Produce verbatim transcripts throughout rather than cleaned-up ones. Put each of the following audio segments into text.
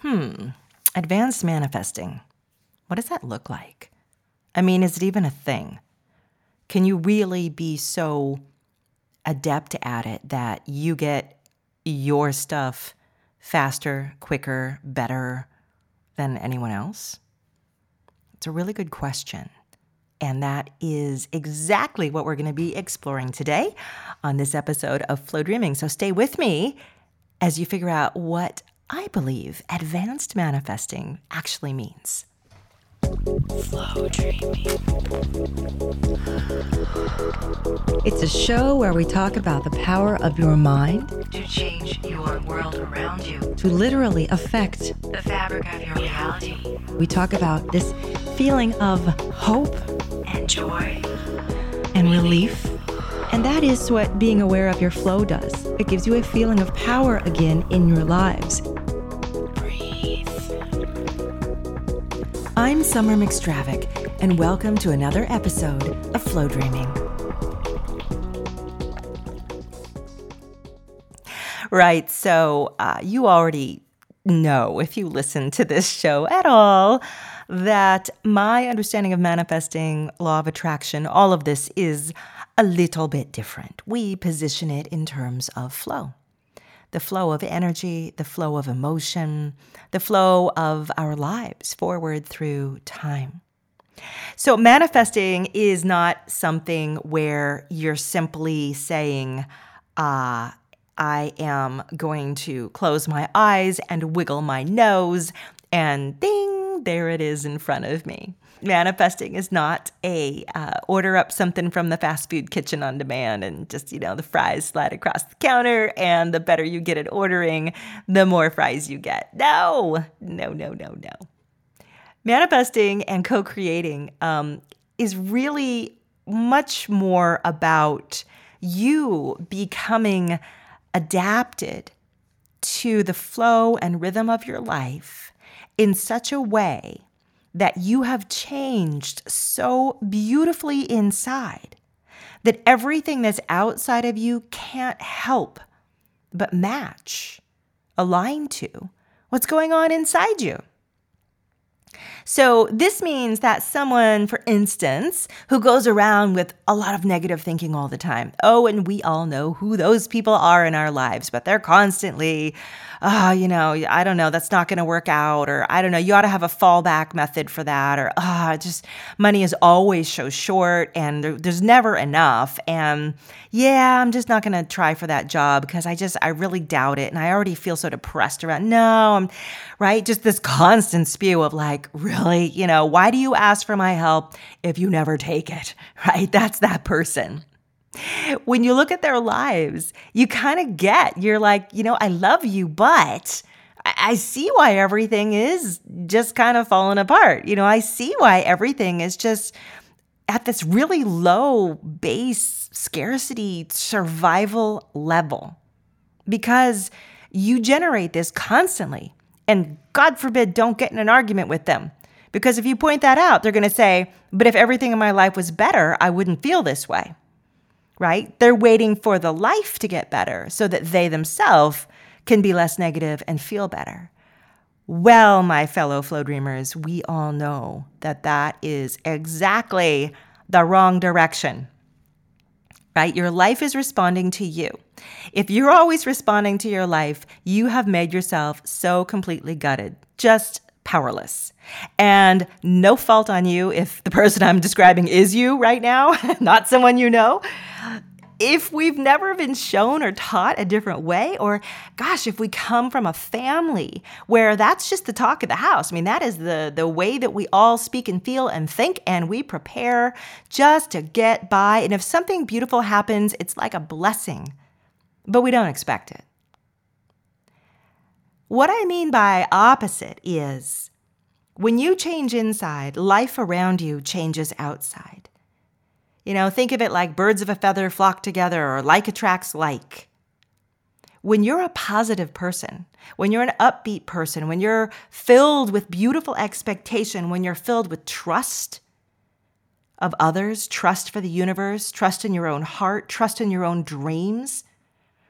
Hmm, advanced manifesting. What does that look like? I mean, is it even a thing? Can you really be so adept at it that you get your stuff faster, quicker, better than anyone else? It's a really good question. And that is exactly what we're going to be exploring today on this episode of Flow Dreaming. So stay with me as you figure out what I believe advanced manifesting actually means. Flow Dreaming. It's a show where we talk about the power of your mind to change your world around you, to literally affect the fabric of your reality. We talk about this feeling of hope and joy and relief. And that is what being aware of your flow does. It gives you a feeling of power again in your lives. Breathe. I'm Summer McStravick, and welcome to another episode of Flow Dreaming. Right, so uh, you already know, if you listen to this show at all, that my understanding of manifesting, law of attraction, all of this is a little bit different. We position it in terms of flow. The flow of energy, the flow of emotion, the flow of our lives forward through time. So manifesting is not something where you're simply saying, uh, I am going to close my eyes and wiggle my nose and ding, there it is in front of me. Manifesting is not a uh, order up something from the fast food kitchen on demand and just, you know, the fries slide across the counter and the better you get at ordering, the more fries you get. No, no, no, no, no. Manifesting and co-creating um, is really much more about you becoming adapted to the flow and rhythm of your life in such a way that you have changed so beautifully inside that everything that's outside of you can't help but match, align to what's going on inside you. So this means that someone, for instance, who goes around with a lot of negative thinking all the time. Oh, and we all know who those people are in our lives, but they're constantly, oh, you know, I don't know, that's not going to work out. Or I don't know, you ought to have a fallback method for that. Or, ah, oh, just money is always so short and there, there's never enough. And yeah, I'm just not going to try for that job because I just, I really doubt it. And I already feel so depressed around, no, I'm right. Just this constant spew of like, really, you know, why do you ask for my help if you never take it, right? That's that person. When you look at their lives, you kind of get, you're like, you know, I love you, but I, I see why everything is just kind of falling apart. You know, I see why everything is just at this really low base scarcity survival level because you generate this constantly. And God forbid, don't get in an argument with them. Because if you point that out, they're going to say, but if everything in my life was better, I wouldn't feel this way, right? They're waiting for the life to get better so that they themselves can be less negative and feel better. Well, my fellow flow dreamers, we all know that that is exactly the wrong direction, right? Your life is responding to you. If you're always responding to your life, you have made yourself so completely gutted, just powerless. And no fault on you if the person I'm describing is you right now, not someone you know. If we've never been shown or taught a different way, or gosh, if we come from a family where that's just the talk of the house. I mean, that is the, the way that we all speak and feel and think, and we prepare just to get by. And if something beautiful happens, it's like a blessing, but we don't expect it. What I mean by opposite is when you change inside, life around you changes outside. You know, think of it like birds of a feather flock together or like attracts like. When you're a positive person, when you're an upbeat person, when you're filled with beautiful expectation, when you're filled with trust of others, trust for the universe, trust in your own heart, trust in your own dreams,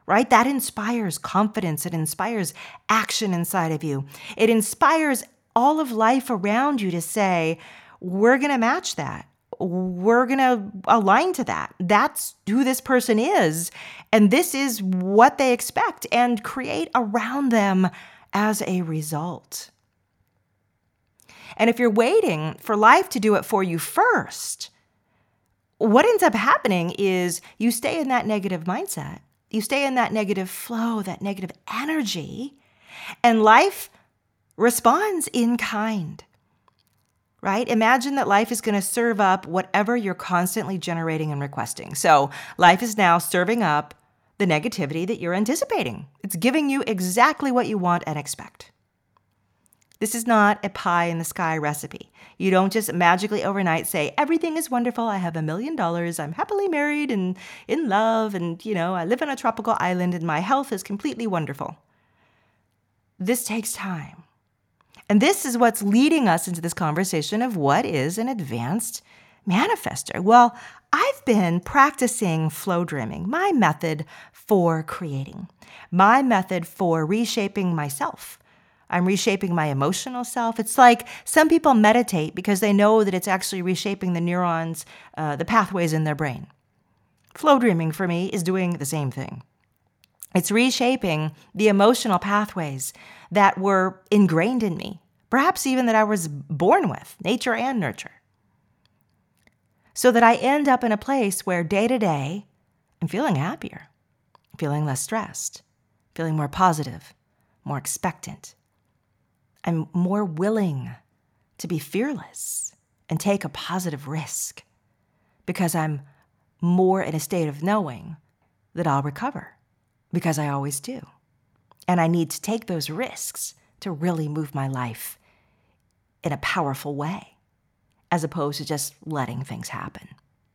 right? That inspires confidence. It inspires action inside of you. It inspires all of life around you to say, we're going to match that. We're going to align to that. That's who this person is. And this is what they expect, and create around them as a result. And if you're waiting for life to do it for you first, what ends up happening is you stay in that negative mindset. You stay in that negative flow, that negative energy, and life responds in kind, right? Imagine that life is going to serve up whatever you're constantly generating and requesting. So life is now serving up the negativity that you're anticipating. It's giving you exactly what you want and expect. This is not a pie in the sky recipe. You don't just magically overnight say, everything is wonderful. I have a million dollars. I'm happily married and in love. And, you know, I live on a tropical island and my health is completely wonderful. This takes time. And this is what's leading us into this conversation of what is an advanced manifester. Well, I've been practicing flow dreaming, my method for creating, my method for reshaping myself. I'm reshaping my emotional self. It's like some people meditate because they know that it's actually reshaping the neurons, uh, the pathways in their brain. Flow dreaming for me is doing the same thing. It's reshaping the emotional pathways that were ingrained in me, perhaps even that I was born with, nature and nurture, so that I end up in a place where day to day I'm feeling happier, feeling less stressed, feeling more positive, more expectant. I'm more willing to be fearless and take a positive risk because I'm more in a state of knowing that I'll recover, because I always do. And I need to take those risks to really move my life in a powerful way, as opposed to just letting things happen.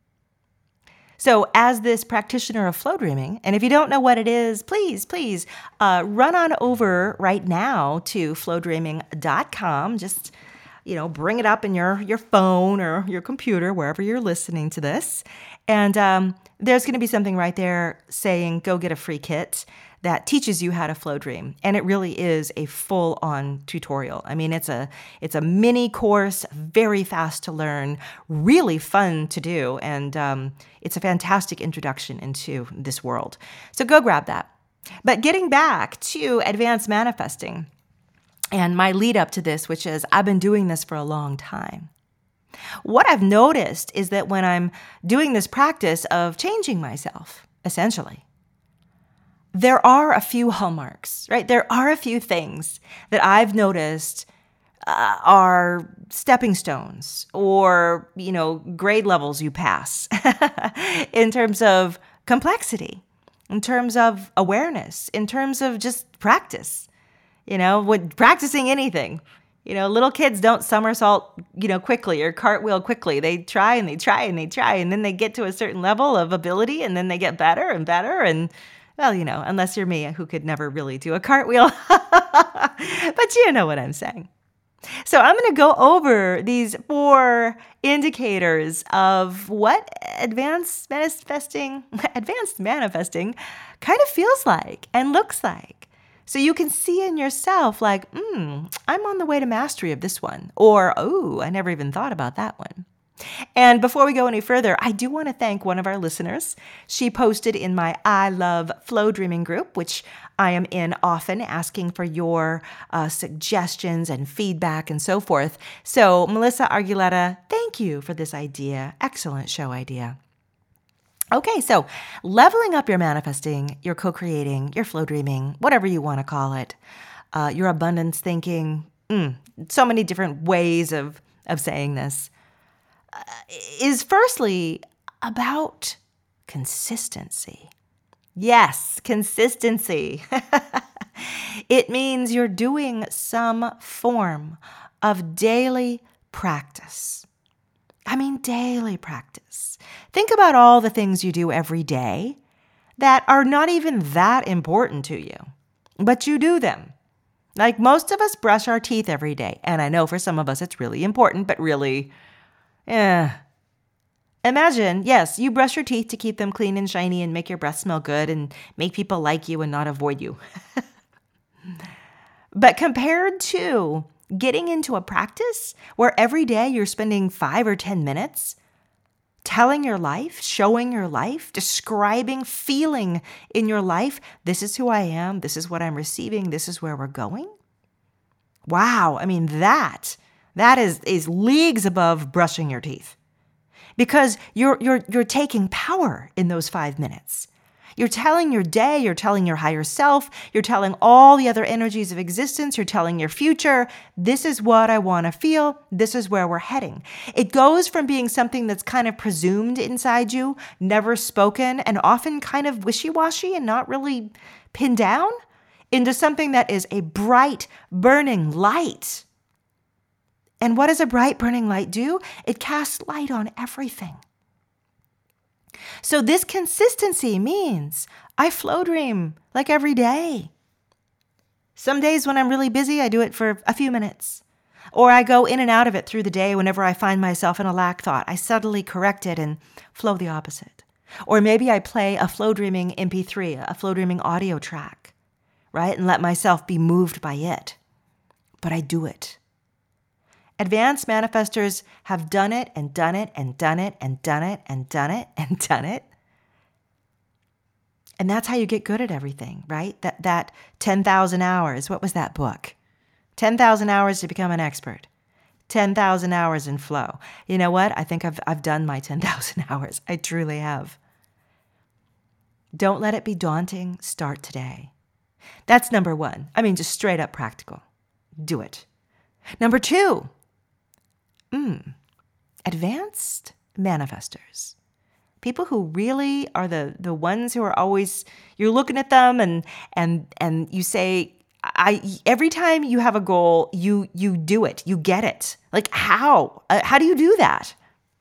So as this practitioner of flow dreaming, and if you don't know what it is, please, please uh, run on over right now to flow dreaming dot com. Just, you know, bring it up in your, your phone or your computer, wherever you're listening to this. And um, there's going to be something right there saying, go get a free kit that teaches you how to flow dream. And it really is a full-on tutorial. I mean, it's a it's a mini course, very fast to learn, really fun to do, and um, it's a fantastic introduction into this world. So go grab that. But getting back to advanced manifesting and my lead up to this, which is I've been doing this for a long time. What I've noticed is that when I'm doing this practice of changing myself, essentially, there are a few hallmarks, right? There are a few things that I've noticed uh, are stepping stones or, you know, grade levels you pass in terms of complexity, in terms of awareness, in terms of just practice, you know, with practicing anything. You know, little kids don't somersault, you know, quickly or cartwheel quickly. They try and they try and they try, and then they get to a certain level of ability, and then they get better and better. And well, you know, unless you're me, who could never really do a cartwheel. But you know what I'm saying. So I'm going to go over these four indicators of what advanced manifesting, advanced manifesting kind of feels like and looks like. So you can see in yourself like, hmm, I'm on the way to mastery of this one. Or, oh, I never even thought about that one. And before we go any further, I do want to thank one of our listeners. She posted in my I Love Flow Dreaming group, which I am in often, asking for your uh, suggestions and feedback and so forth. So Melissa Arguletta, thank you for this idea. Excellent show idea. Okay, so leveling up your manifesting, your co-creating, your flow dreaming, whatever you want to call it, uh, your abundance thinking, mm, so many different ways of, of saying this, uh, is firstly about consistency. Yes, consistency. It means you're doing some form of daily practice. I mean, daily practice. Think about all the things you do every day that are not even that important to you, but you do them. Like most of us brush our teeth every day. And I know for some of us it's really important, but really, eh. Imagine, yes, you brush your teeth to keep them clean and shiny and make your breath smell good and make people like you and not avoid you. But compared to getting into a practice where every day you're spending five or ten minutes telling your life, showing your life, describing, feeling in your life, this is who I am, this is what I'm receiving, this is where we're going. Wow, I mean, that, that is, is leagues above brushing your teeth. Because you're, you're, you're taking power in those five minutes. You're telling your day, you're telling your higher self, you're telling all the other energies of existence, you're telling your future, this is what I want to feel, this is where we're heading. It goes from being something that's kind of presumed inside you, never spoken, and often kind of wishy-washy and not really pinned down, into something that is a bright, burning light. And what does a bright, burning light do? It casts light on everything. So this consistency means I flow dream like every day. Some days when I'm really busy, I do it for a few minutes. Or I go in and out of it through the day whenever I find myself in a lack thought. I subtly correct it and flow the opposite. Or maybe I play a flow dreaming M P three, a flow dreaming audio track, right? And let myself be moved by it. But I do it. Advanced manifestors have done it and done it and done it and done it and done it and done it. And that's how you get good at everything, right? That that ten thousand hours, what was that book? ten thousand hours to become an expert. ten thousand hours in flow. You know what? I think I've I've done my ten thousand hours. I truly have. Don't let it be daunting. Start today. That's number one. I mean, just straight up practical. Do it. Number two, mm, advanced manifestors. People who really are the, the ones who are always, you're looking at them and and and you say, I every time you have a goal, you you do it, you get it. Like how? Uh, how do you do that?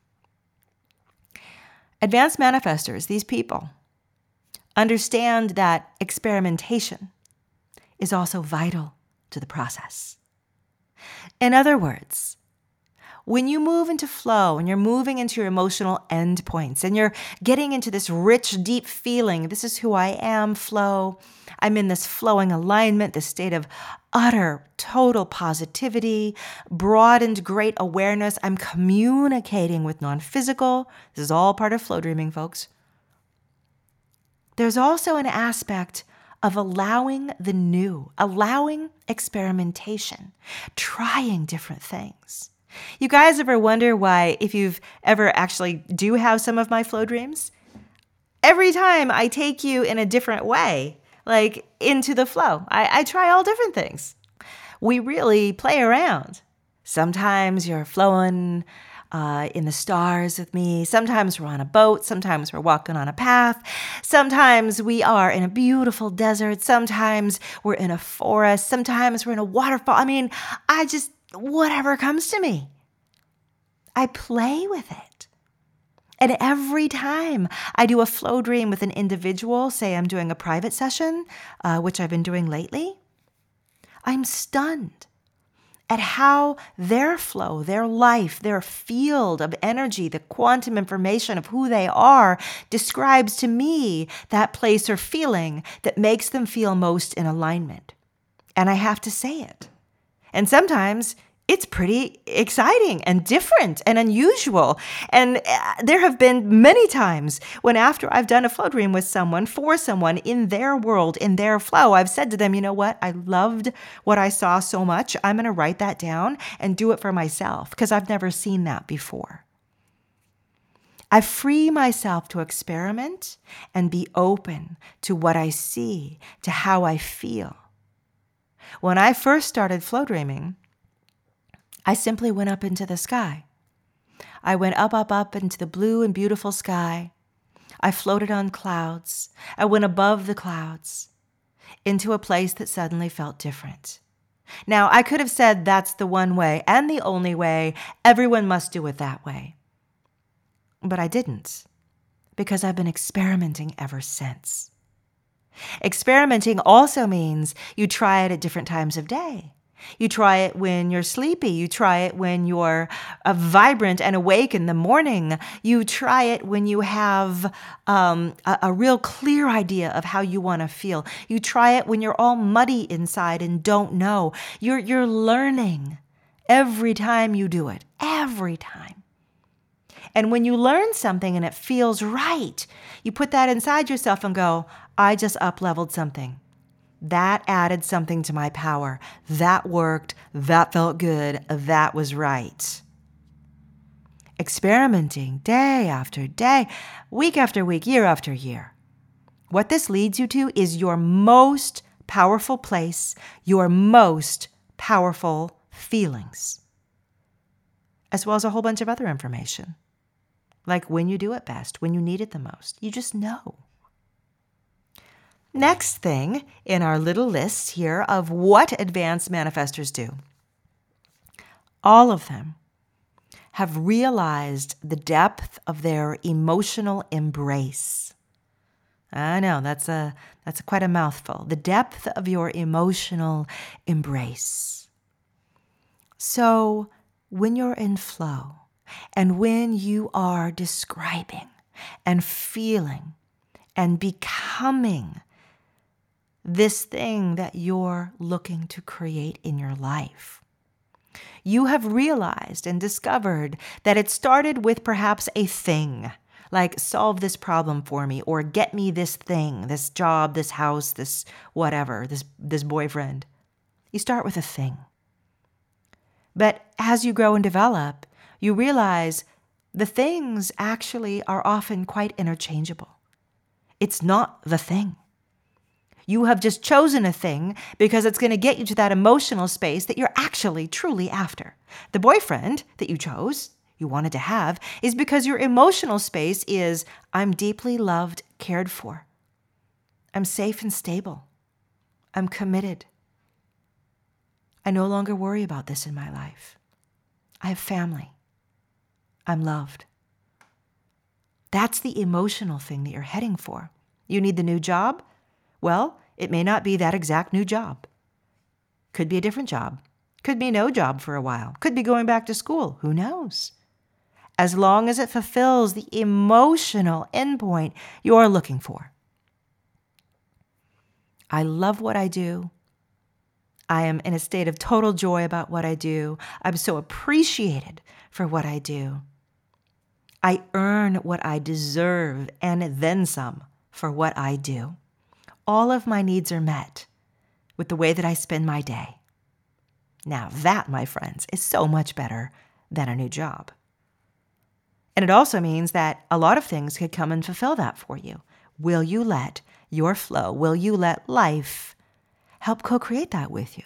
Advanced manifestors, these people, understand that experimentation is also vital to the process. In other words, when you move into flow and you're moving into your emotional endpoints and you're getting into this rich, deep feeling, this is who I am, flow. I'm in this flowing alignment, this state of utter, total positivity, broadened great awareness. I'm communicating with non-physical. This is all part of flow dreaming, folks. There's also an aspect of allowing the new, allowing experimentation, trying different things. You guys ever wonder why, if you've ever actually do have some of my flow dreams, every time I take you in a different way, like into the flow, I, I try all different things. We really play around. Sometimes you're flowing uh, in the stars with me. Sometimes we're on a boat. Sometimes we're walking on a path. Sometimes we are in a beautiful desert. Sometimes we're in a forest. Sometimes we're in a waterfall. I mean, I just, whatever comes to me, I play with it. And every time I do a flow dream with an individual, say I'm doing a private session, uh, which I've been doing lately, I'm stunned at how their flow, their life, their field of energy, the quantum information of who they are describes to me that place or feeling that makes them feel most in alignment. And I have to say it. And sometimes it's pretty exciting and different and unusual. And there have been many times when after I've done a flow dream with someone, for someone in their world, in their flow, I've said to them, you know what? I loved what I saw so much. I'm going to write that down and do it for myself because I've never seen that before. I free myself to experiment and be open to what I see, to how I feel. When I first started flow dreaming, I simply went up into the sky. I went up, up, up into the blue and beautiful sky. I floated on clouds. I went above the clouds into a place that suddenly felt different. Now, I could have said that's the one way and the only way. Everyone must do it that way. But I didn't, because I've been experimenting ever since. Experimenting also means you try it at different times of day. You try it when you're sleepy. You try it when you're uh, vibrant and awake in the morning. You try it when you have um, a, a real clear idea of how you want to feel. You try it when you're all muddy inside and don't know. You're, you're learning every time you do it, every time. And when you learn something and it feels right, you put that inside yourself and go, I just up-leveled something. That added something to my power. That worked. That felt good. That was right. Experimenting day after day, week after week, year after year. What this leads you to is your most powerful place, your most powerful feelings, as well as a whole bunch of other information, like when you do it best, when you need it the most. You just know. Next thing in our little list here of what advanced manifestors do. All of them have realized the depth of their emotional embrace. I know, that's a that's quite a mouthful. The depth of your emotional embrace. So when you're in flow and when you are describing and feeling and becoming this thing that you're looking to create in your life, you have realized and discovered that it started with perhaps a thing, like solve this problem for me, or get me this thing, this job, this house, this whatever, this, this boyfriend. You start with a thing. But as you grow and develop, you realize the things actually are often quite interchangeable. It's not the thing. You have just chosen a thing because it's going to get you to that emotional space that you're actually truly after. The boyfriend that you chose, you wanted to have, is because your emotional space is, I'm deeply loved, cared for. I'm safe and stable. I'm committed. I no longer worry about this in my life. I have family. I'm loved. That's the emotional thing that you're heading for. You need the new job? Well, it may not be that exact new job. Could be a different job. Could be no job for a while. Could be going back to school. Who knows? As long as it fulfills the emotional endpoint you're looking for. I love what I do. I am in a state of total joy about what I do. I'm so appreciated for what I do. I earn what I deserve and then some for what I do. All of my needs are met with the way that I spend my day. Now that, my friends, is so much better than a new job. And it also means that a lot of things could come and fulfill that for you. Will you let your flow, will you let life help co-create that with you?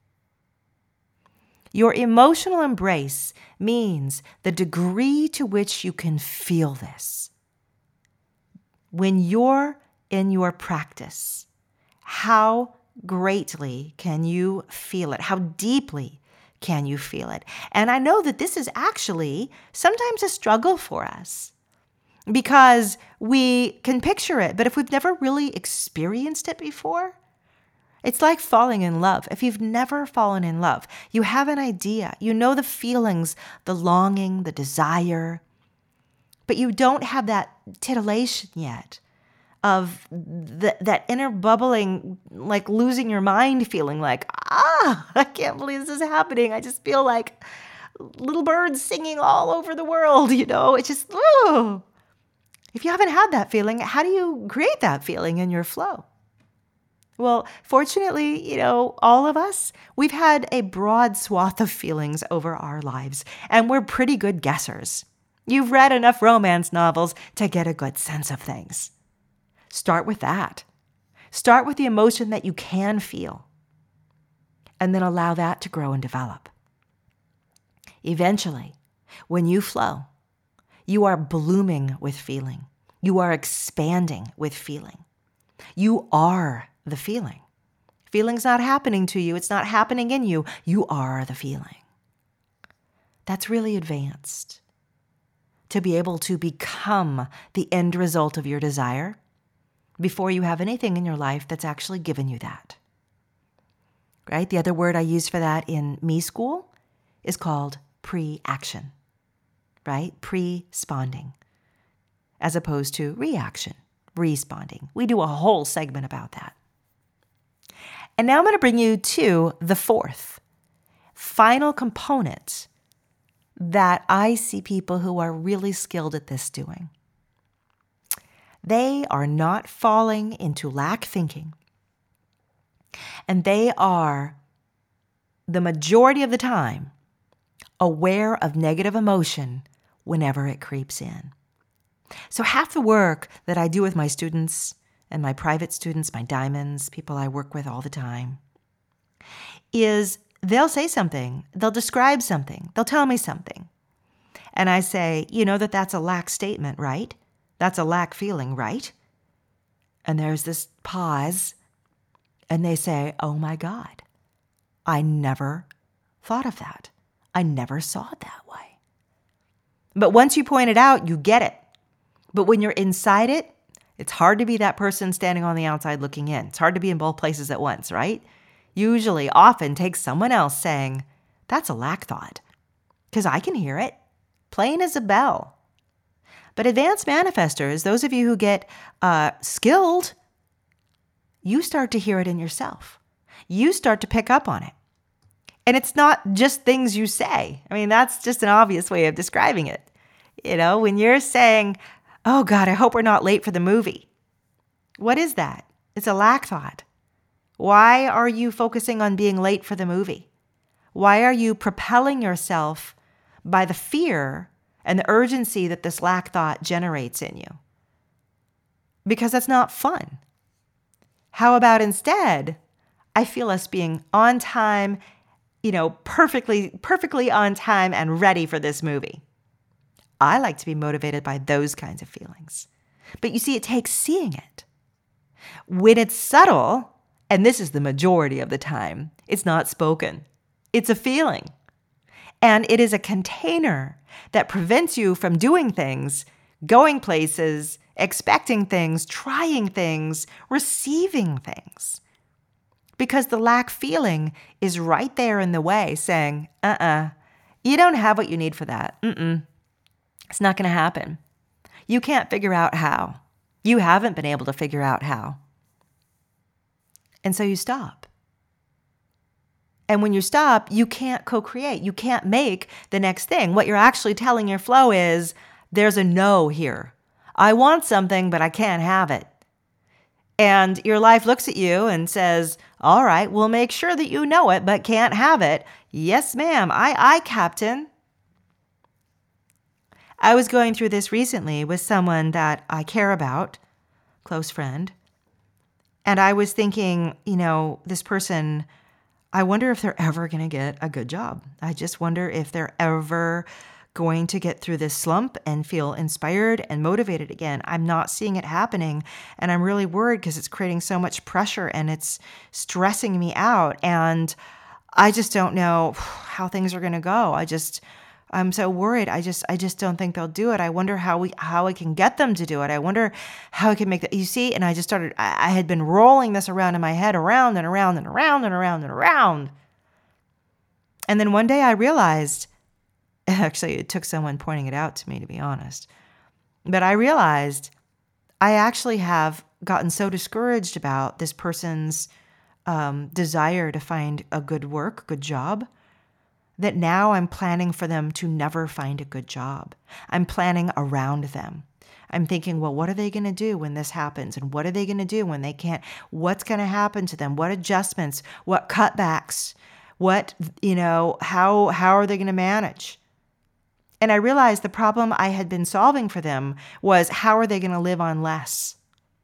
Your emotional embrace means the degree to which you can feel this. When you're in your practice, how greatly can you feel it? How deeply can you feel it? And I know that this is actually sometimes a struggle for us because we can picture it, but if we've never really experienced it before, it's like falling in love. If you've never fallen in love, you have an idea, you know the feelings, the longing, the desire, but you don't have that titillation yet of the, that inner bubbling, like losing your mind feeling like, ah, I can't believe this is happening. I just feel like little birds singing all over the world, you know? It's just, oh. If you haven't had that feeling, how do you create that feeling in your flow? Well, fortunately, you know, all of us, we've had a broad swath of feelings over our lives, and we're pretty good guessers. You've read enough romance novels to get a good sense of things. Start with that. Start with the emotion that you can feel, and then allow that to grow and develop. Eventually, when you flow, you are blooming with feeling. You are expanding with feeling. You are the feeling. Feeling's not happening to you. It's not happening in you. You are the feeling. That's really advanced. To be able to become the end result of your desire before you have anything in your life that's actually given you that. right? The other word I use for that in me school is called pre-action, right? Pre-sponding, as opposed to reaction, responding. We do a whole segment about that. And now I'm going to bring you to the fourth, final component that I see people who are really skilled at this doing. They are not falling into lack thinking. And they are, the majority of the time, aware of negative emotion whenever it creeps in. So half the work that I do with my students and my private students, my diamonds, people I work with all the time, is they'll say something, they'll describe something, they'll tell me something. And I say, you know that that's a lack statement, right? That's a lack feeling, right? And there's this pause, and they say, oh my God, I never thought of that. I never saw it that way. But once you point it out, you get it. But when you're inside it, it's hard to be that person standing on the outside looking in. It's hard to be in both places at once, right? Usually, often takes someone else saying, that's a lack thought. Because I can hear it, plain as a bell. But advanced manifestors, those of you who get uh, skilled, you start to hear it in yourself. You start to pick up on it. And it's not just things you say. I mean, that's just an obvious way of describing it. You know, when you're saying, oh God, I hope we're not late for the movie. What is that? It's a lack thought. Why are you focusing on being late for the movie? Why are you propelling yourself by the fear and the urgency that this lack thought generates in you? Because that's not fun. How about instead, I feel us being on time, you know, perfectly, perfectly on time and ready for this movie. I like to be motivated by those kinds of feelings. But you see, it takes seeing it. When it's subtle, and this is the majority of the time, it's not spoken. It's a feeling. And it is a container that prevents you from doing things, going places, expecting things, trying things, receiving things. Because the lack feeling is right there in the way saying, uh-uh, you don't have what you need for that. Mm-mm. It's not going to happen. You can't figure out how. You haven't been able to figure out how. And so you stop. And when you stop, you can't co-create. You can't make the next thing. What you're actually telling your flow is, there's a no here. I want something, but I can't have it. And your life looks at you and says, all right, we'll make sure that you know it, but can't have it. Yes, ma'am. Aye, aye, Captain. I was going through this recently with someone that I care about, close friend. And I was thinking, you know, this person, I wonder if they're ever going to get a good job. I just wonder if they're ever going to get through this slump and feel inspired and motivated again. I'm not seeing it happening. And I'm really worried because it's creating so much pressure and it's stressing me out. And I just don't know how things are going to go. I just... I'm so worried. I just, I just don't think they'll do it. I wonder how we, how I can get them to do it. I wonder how I can make that. You see, and I just started. I, I had been rolling this around in my head, around and around and around and around and around. And then one day I realized. Actually, it took someone pointing it out to me, to be honest. But I realized I actually have gotten so discouraged about this person's um, desire to find a good work, good job, that now I'm planning for them to never find a good job. I'm planning around them. I'm thinking, well, what are they going to do when this happens? And what are they going to do when they can't? What's going to happen to them? What adjustments? What cutbacks? What, you know, how, how are they going to manage? And I realized the problem I had been solving for them was, how are they going to live on less?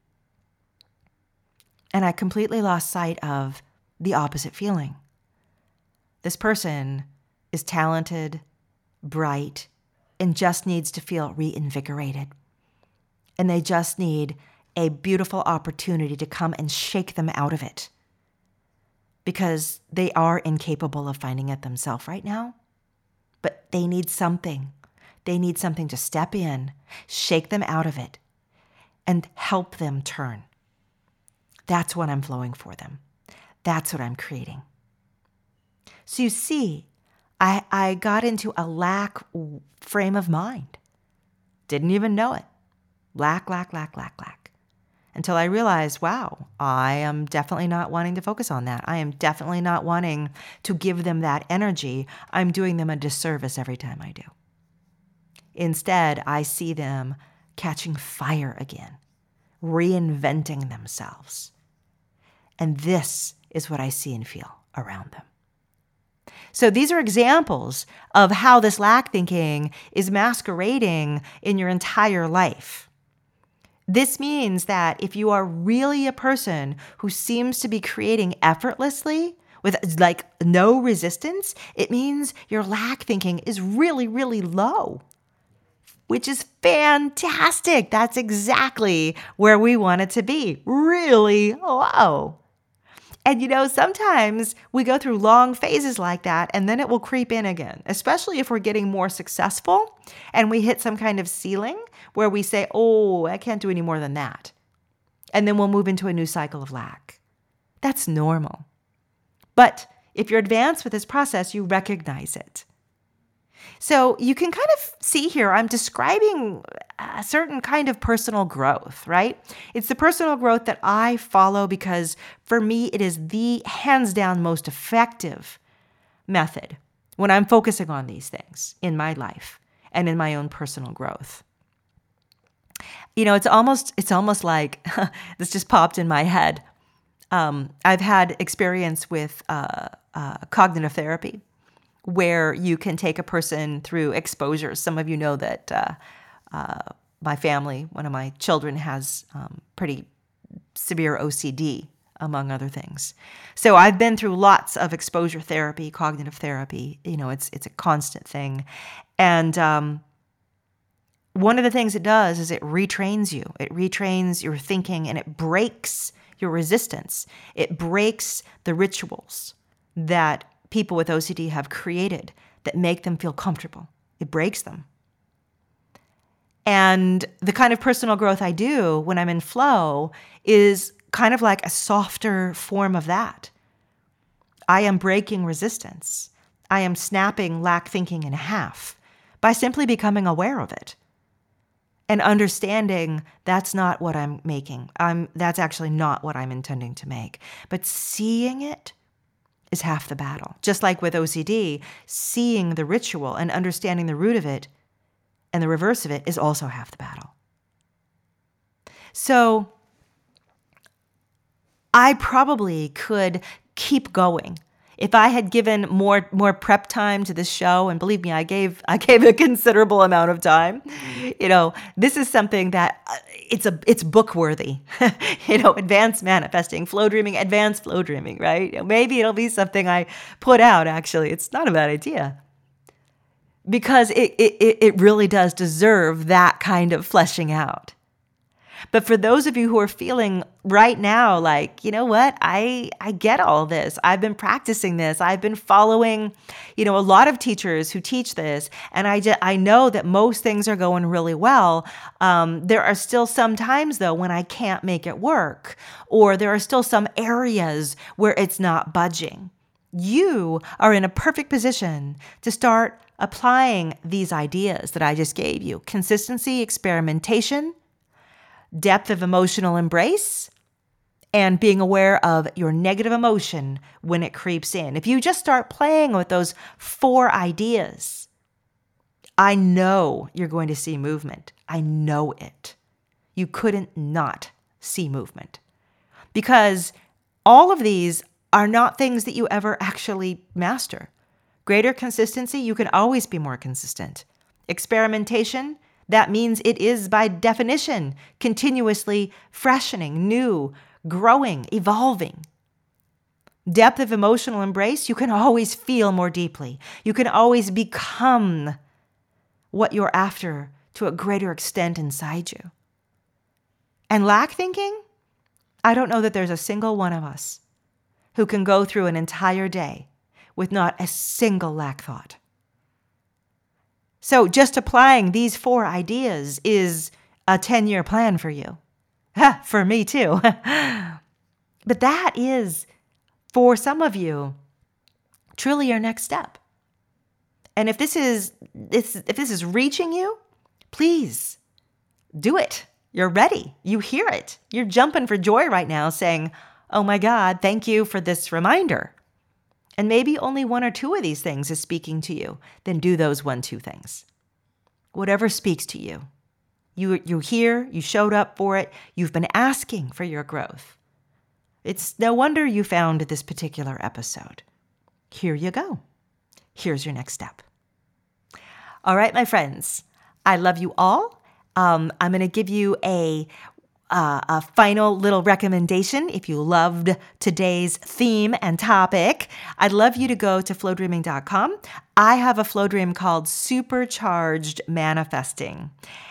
And I completely lost sight of the opposite feeling. This person is talented, bright, and just needs to feel reinvigorated. And they just need a beautiful opportunity to come and shake them out of it. Because they are incapable of finding it themselves right now. But they need something. They need something to step in, shake them out of it, and help them turn. That's what I'm flowing for them. That's what I'm creating. So you see, I, I got into a lack frame of mind. Didn't even know it. Lack, lack, lack, lack, lack. Until I realized, wow, I am definitely not wanting to focus on that. I am definitely not wanting to give them that energy. I'm doing them a disservice every time I do. Instead, I see them catching fire again, reinventing themselves. And this is what I see and feel around them. So these are examples of how this lack thinking is masquerading in your entire life. This means that if you are really a person who seems to be creating effortlessly with like no resistance, it means your lack thinking is really, really low, which is fantastic. That's exactly where we want it to be, really low. And, you know, sometimes we go through long phases like that, and then it will creep in again, especially if we're getting more successful and we hit some kind of ceiling where we say, oh, I can't do any more than that. And then we'll move into a new cycle of lack. That's normal. But if you're advanced with this process, you recognize it. So you can kind of see here, I'm describing a certain kind of personal growth, right? It's the personal growth that I follow because for me, it is the hands down most effective method when I'm focusing on these things in my life and in my own personal growth. You know, it's almost, it's almost like, this just popped in my head. Um, I've had experience with uh, uh, cognitive therapy, where you can take a person through exposures. Some of you know that uh, uh, my family, one of my children, has um, pretty severe O C D, among other things. So I've been through lots of exposure therapy, cognitive therapy. You know, it's it's a constant thing. And um, one of the things it does is it retrains you. It retrains your thinking, and it breaks your resistance. It breaks the rituals that people with O C D have created that make them feel comfortable. It breaks them. And the kind of personal growth I do when I'm in flow is kind of like a softer form of that. I am breaking resistance. I am snapping lack thinking in half by simply becoming aware of it and understanding that's not what I'm making. I'm, that's actually not what I'm intending to make. But seeing it is half the battle. Just like with O C D, seeing the ritual and understanding the root of it and the reverse of it is also half the battle. So I probably could keep going if I had given more more prep time to this show, and believe me, I gave I gave a considerable amount of time. You know, this is something that uh, it's a it's book worthy. You know, advanced manifesting, flow dreaming, advanced flow dreaming, right? You know, maybe it'll be something I put out. Actually, it's not a bad idea because it it it really does deserve that kind of fleshing out. But for those of you who are feeling right now like, you know what, I I get all this. I've been practicing this. I've been following, you know, a lot of teachers who teach this. And I, just, I know that most things are going really well. Um, there are still some times, though, when I can't make it work. Or there are still some areas where it's not budging. You are in a perfect position to start applying these ideas that I just gave you. Consistency, experimentation, depth of emotional embrace, and being aware of your negative emotion when it creeps in. If you just start playing with those four ideas, I know you're going to see movement. I know it. You couldn't not see movement because all of these are not things that you ever actually master. Greater consistency, you can always be more consistent. Experimentation, that means it is, by definition, continuously freshening, new, growing, evolving. Depth of emotional embrace, you can always feel more deeply. You can always become what you're after to a greater extent inside you. And lack thinking, I don't know that there's a single one of us who can go through an entire day with not a single lack thought. So just applying these four ideas is a ten-year plan for you. Ha, for me too. But that is, for some of you, truly your next step. And if this is this, if this is reaching you, please do it. You're ready. You hear it. You're jumping for joy right now saying, oh my God, thank you for this reminder. And maybe only one or two of these things is speaking to you. Then do those one, two things. Whatever speaks to you. You, you're here. You showed up for it. You've been asking for your growth. It's no wonder you found this particular episode. Here you go. Here's your next step. All right, my friends. I love you all. Um, I'm going to give you a, uh, a final little recommendation. If you loved today's theme and topic, I'd love you to go to flow dreaming dot com. I have a flow dream called Supercharged Manifesting.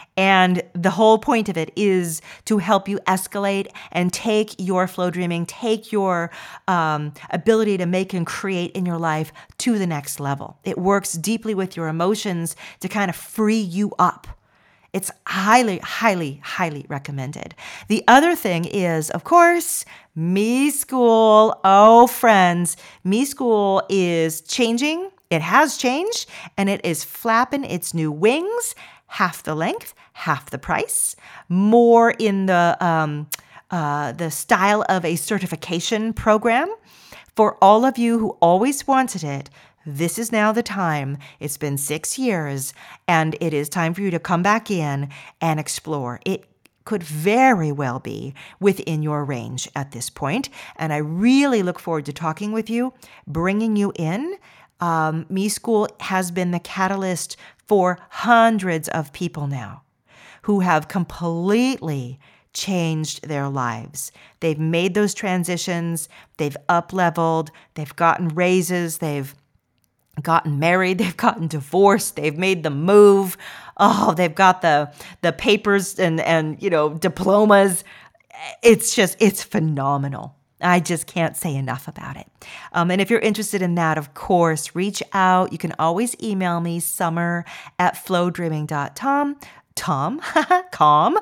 And the whole point of it is to help you escalate and take your flow dreaming, take your um, ability to make and create in your life to the next level. It works deeply with your emotions to kind of free you up. It's highly, highly, highly recommended. The other thing is, of course, Me School. Oh, friends, Me School is changing. It has changed, and it is flapping its new wings. Half the length, half the price, more in the um, uh, the style of a certification program. For all of you who always wanted it, this is now the time. It's been six years, and it is time for you to come back in and explore. It could very well be within your range at this point, and I really look forward to talking with you, bringing you in. Um, Me School has been the catalyst for hundreds of people now who have completely changed their lives. They've made those transitions. They've up-leveled. They've gotten raises. They've gotten married. They've gotten divorced. They've made the move. Oh, they've got the the papers and, and you know, diplomas. It's just, it's phenomenal. I just can't say enough about it. Um, and if you're interested in that, of course, reach out. You can always email me, summer at flow dreaming dot com. Tom, com,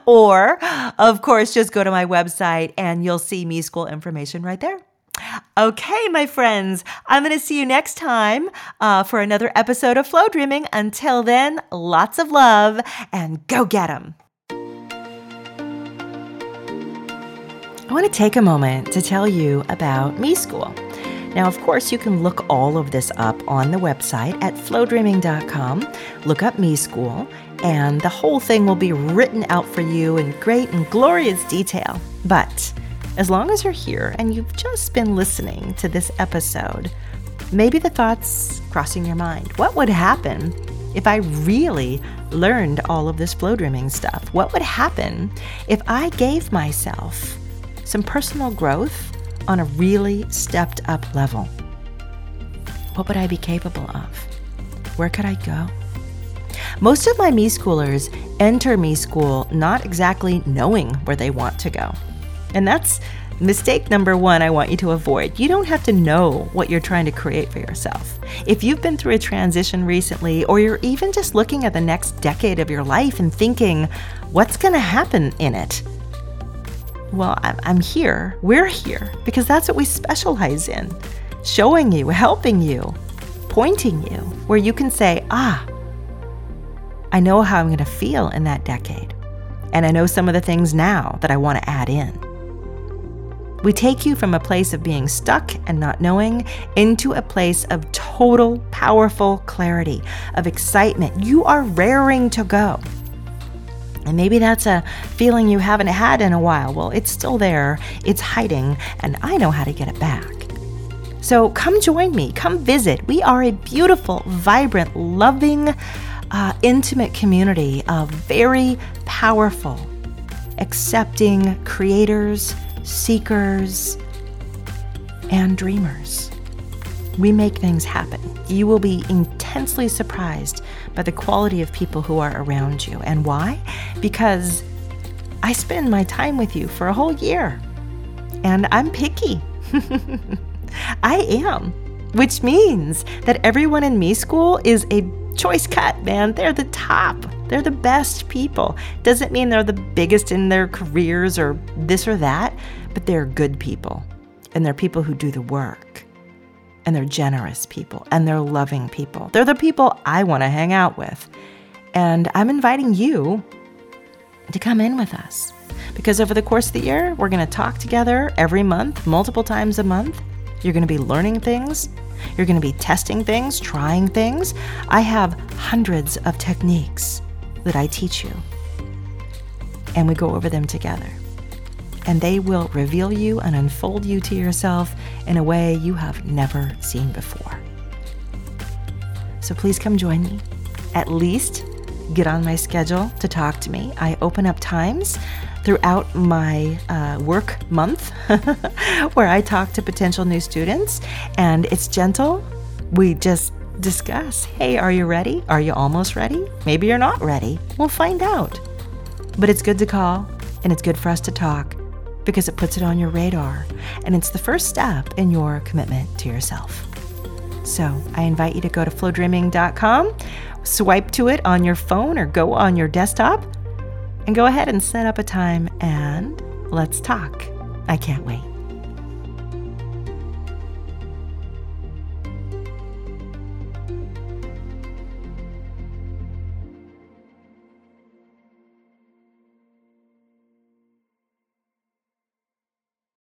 or of course, just go to my website and you'll see Me School information right there. Okay, my friends, I'm going to see you next time uh, for another episode of Flow Dreaming. Until then, lots of love and go get 'em. I want to take a moment to tell you about Me School. Now, of course, you can look all of this up on the website at flow dreaming dot com. Look up Me School, and the whole thing will be written out for you in great and glorious detail. But as long as you're here and you've just been listening to this episode, maybe the thoughts crossing your mind. What would happen if I really learned all of this flow dreaming stuff? What would happen if I gave myself some personal growth on a really stepped up level? What would I be capable of? Where could I go? Most of my Me Schoolers enter Me School not exactly knowing where they want to go. And that's mistake number one I want you to avoid. You don't have to know what you're trying to create for yourself. If you've been through a transition recently, or you're even just looking at the next decade of your life and thinking, what's going to happen in it? Well, I'm here. We're here because that's what we specialize in. Showing you, helping you, pointing you where you can say, ah, I know how I'm going to feel in that decade. And I know some of the things now that I want to add in. We take you from a place of being stuck and not knowing into a place of total, powerful clarity, of excitement. You are raring to go. And maybe that's a feeling you haven't had in a while. Well, it's still there, it's hiding, and I know how to get it back. So come join me, come visit. We are a beautiful, vibrant, loving, uh, intimate community of very powerful, accepting creators, seekers, and dreamers. We make things happen. You will be intensely surprised by the quality of people who are around you. And why? Because I spend my time with you for a whole year. And I'm picky. I am. Which means that everyone in Me School is a choice cut, man. They're the top. They're the best people. Doesn't mean they're the biggest in their careers or this or that, but they're good people. And they're people who do the work. and they're generous people, and they're loving people. They're the people I want to hang out with. And I'm inviting you to come in with us, because over the course of the year, we're going to talk together every month, multiple times a month. You're going to be learning things. You're going to be testing things, trying things. I have hundreds of techniques that I teach you, and we go over them together. And they will reveal you and unfold you to yourself in a way you have never seen before. So please come join me. At least get on my schedule to talk to me. I open up times throughout my uh, work month where I talk to potential new students, and it's gentle. We just discuss, hey, are you ready? Are you almost ready? Maybe you're not ready. We'll find out. But it's good to call, and it's good for us to talk, because it puts it on your radar, and it's the first step in your commitment to yourself. So I invite you to go to flow dreaming dot com, swipe to it on your phone or go on your desktop, and go ahead and set up a time and let's talk. I can't wait.